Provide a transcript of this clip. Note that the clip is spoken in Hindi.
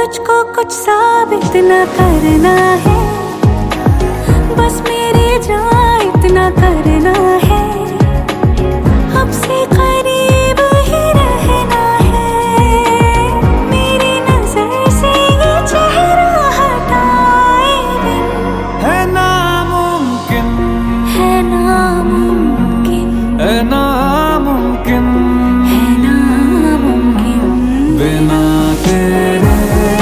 तुझको कुछ साबित ना करना है, बस मेरे जान इतना करना है, अब से करीब ही रहना है, मेरी नजर से ये चेहरा हटाए बिन है नामुमकिन, है नामुमकिन, है ना